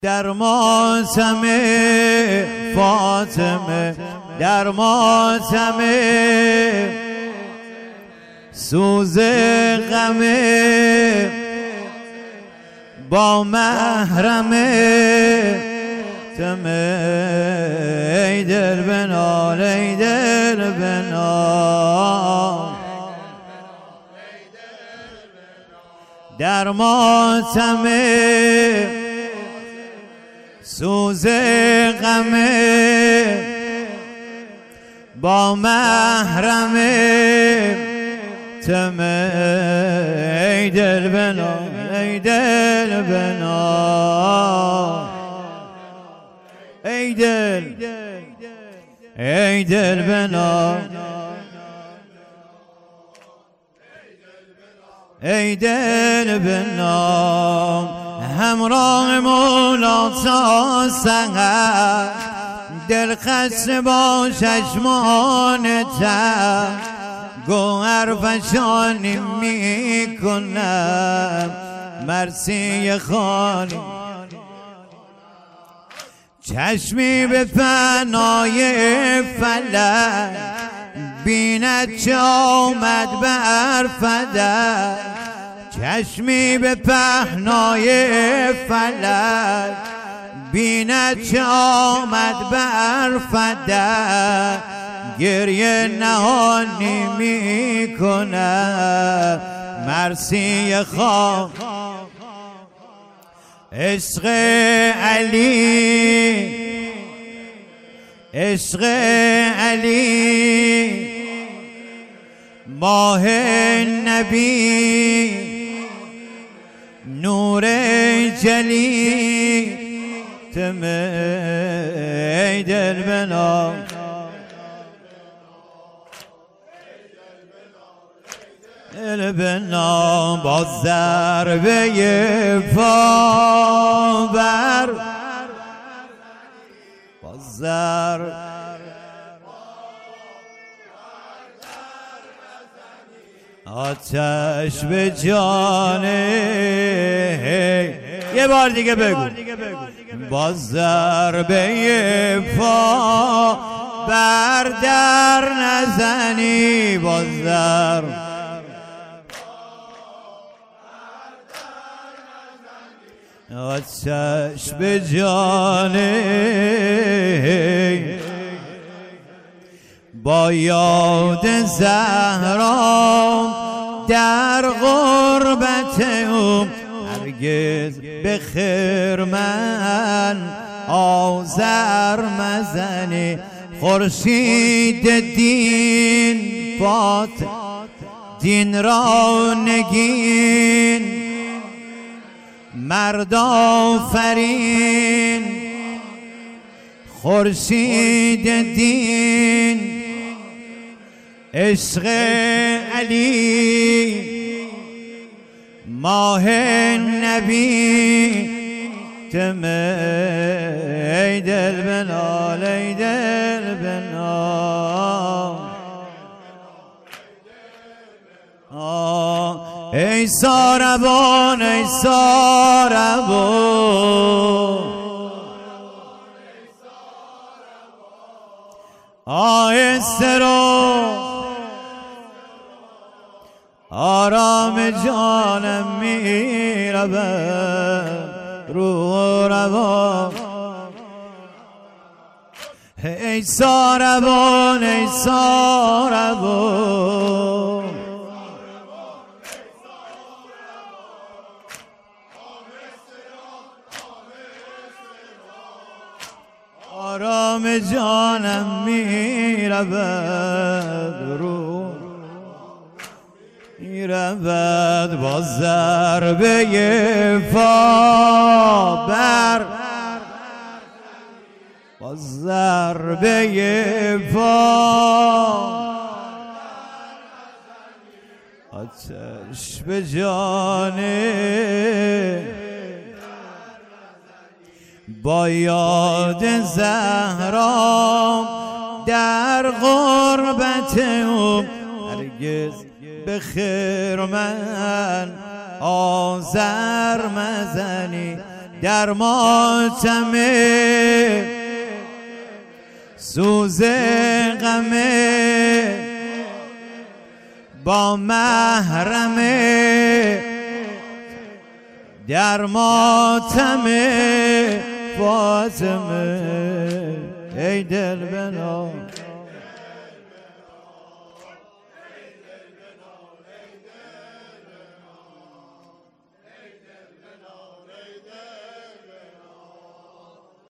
در ماتم فاطمه، در ماتم سوز غم با محرم تم، ای دل بنال ای دل بنال، در ماتم سوز غم با محرم تم، ای دل بنال ای دل بنال، ای دل ای دل بنال، ای دل بنال، همراه مولا تا سحر، دل خسته با چشمان تر، گوهر فشانی می کنم مرسی خانی، چشمی به فنای فلک بیند چه آمد بر فدک، چشمی به پهنای فلک بیند چه آمد بر فدک، گریه نهانی می کند مرسی خان، عشق علی عشق علی ماه نبی نور جلی تم، ای دل بنال، دل بنال، با ضربه پا بر، با ضربه آتش به جانه، یه بار دیگه بگو، با ضربه پا بر در نزنی، با ضربه آتش به جانه، با یاد زهرا در غربت او، هرگز به خرمن آذر مزنی، خورشید دین فاتح دین را نگین، مرد آفرین خورشید دین، عشق علی ماه نبی تم، ای دل بنال ای دل بنال، ای ساربان ای ساربان، آهسته رو آرام جانم می رود رو روان، ای ساربان ای ساربان، آرام جانم می رود رو می رود، با ضربه پا بر، با ضربه پا آتش به جانه، با یاد زهرا در غربت او، هرگز به خرمن آذر مزنی، در ماتم سوز غم با محرم در ماتم فاطمه ای دل بنا